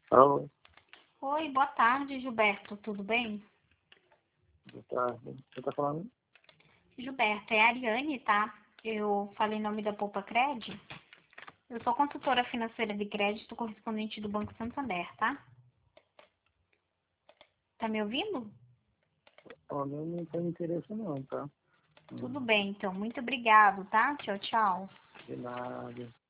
Alô, Oi, boa tarde, Gilberto. Tudo bem? boa tarde. Você tá falando? Gilberto, é a Ariane, tá? Eu falei em nome da Poupa Cred. Eu sou consultora financeira de crédito correspondente do Banco Santander, tá? Tá me ouvindo? Olha, eu não tenho interesse não, tá? Tudo Hum, bem, então. Muito obrigado, tá? Tchau, tchau. de nada.